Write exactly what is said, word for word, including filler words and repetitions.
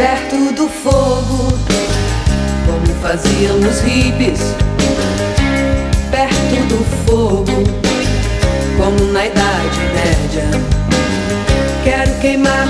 perto do fogo, como faziam os hippies. Perto do fogo, como na Idade Média. Quero queimar